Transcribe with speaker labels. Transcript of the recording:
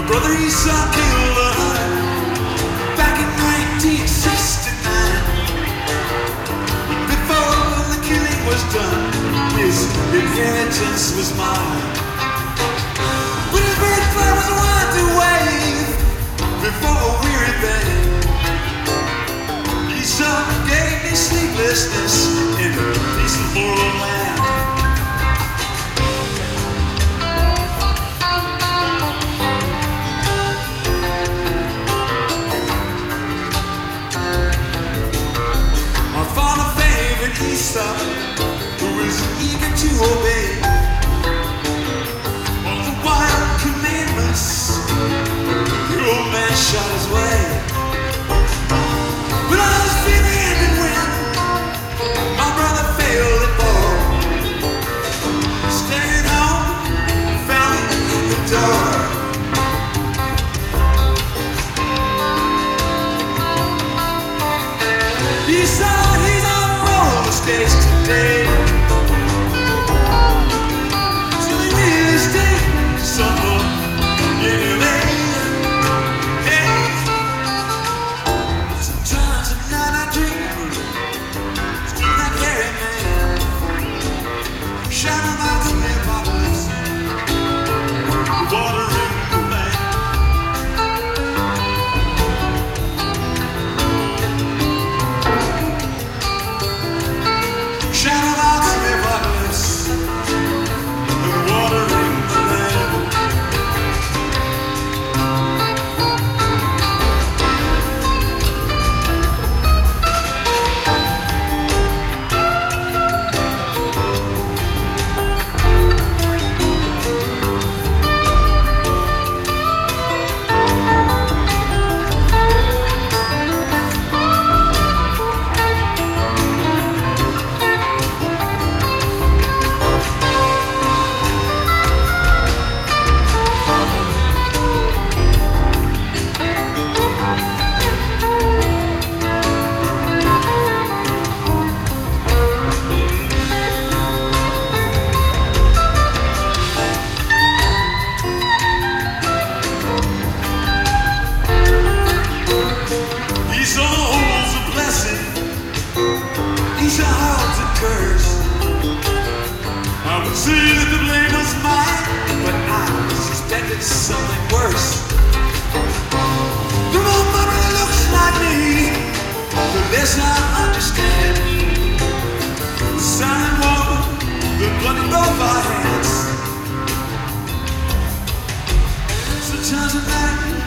Speaker 1: brother Esau killed a hunter back in 1969. Before the killing was done, his inheritance was mine. But his birthright was one to wave before a weary band. Esau gave me sleeplessness in a peaceful land. Esau, who was eager to obey all the wild commandments, the old man shot his way. But I was feeling ended when my brother failed at ball. Stayed home, found him in the door. Esau, he's on stage today. So they really stay somewhere anyway. Hey, sometimes at night I dream, still I carry man, shining out the apocalypse, watering the land. Shout out to me, violence, and watering the land. Esau holds a curse. I would say that the blame was mine, but I suspected something worse. The more my brother looks like me, the less I understand. The silent war, the blood in both our hands. Sometimes at night